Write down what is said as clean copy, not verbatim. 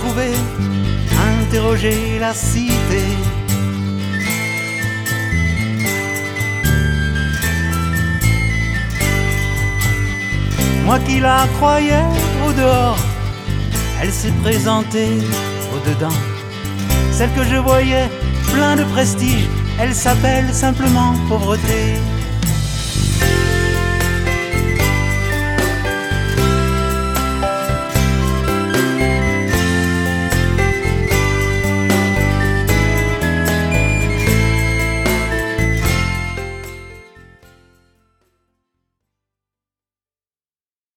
pouvait interroger la cité. Moi qui la croyais au dehors, elle s'est présentée au dedans. Celle que je voyais plein de prestige, elle s'appelle simplement pauvreté.